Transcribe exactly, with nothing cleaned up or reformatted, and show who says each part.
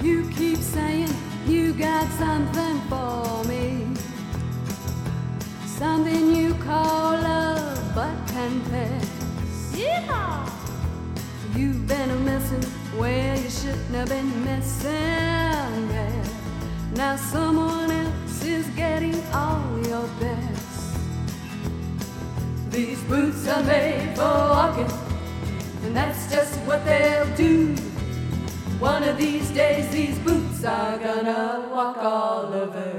Speaker 1: You keep saying you got something for me, something you call love but confess.
Speaker 2: Yeehaw!
Speaker 1: You've been a messing where you shouldn't have been messing, yeah. Now someone else is getting all your best. These boots are made for walking, and that's just what they'll do. One of these days these boots are gonna walk all over